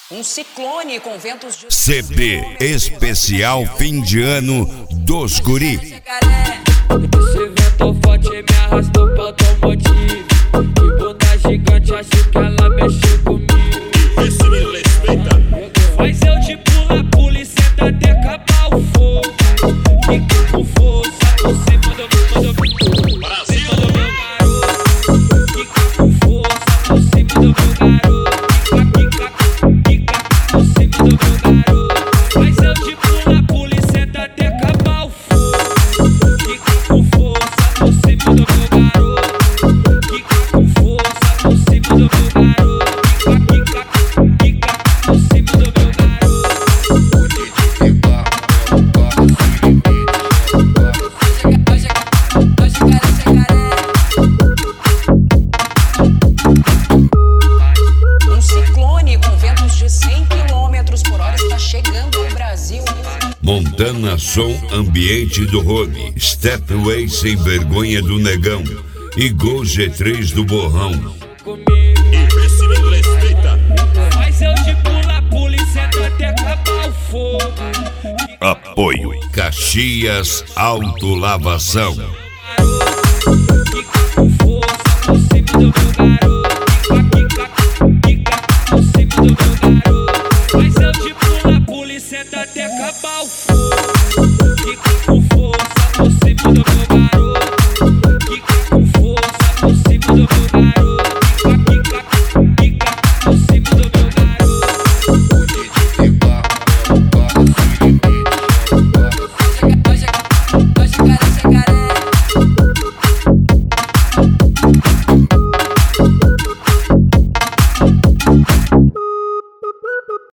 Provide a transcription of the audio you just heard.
Um ciclone com ventos de... CD especial fim de ano dos guri. Esse vento forte me arrastou pro automotivo. Que bunda gigante, acho que ela mexeu comigo. Esse me respeita. Faz eu de pula e senta até acabar o fogo. Fica com força, você mandou Brasil. meu garoto. Fica com força, você mandou meu garoto. Mas eu de pula e senta até acabar o fogo. Fica com força, você mandou meu garoto. Fica com força, você mandou meu garoto. Fica, você mandou meu garoto. Um ciclone com ventos de 100 km/h está chegando ao Brasil. Montana Som Ambiente do Home, Stepway Sem Vergonha do Negão e Gol G3 do Borrão. Esse me respeita. Mas eu de pula e senta até acabar o fogo. Apoio Caxias Autolavação.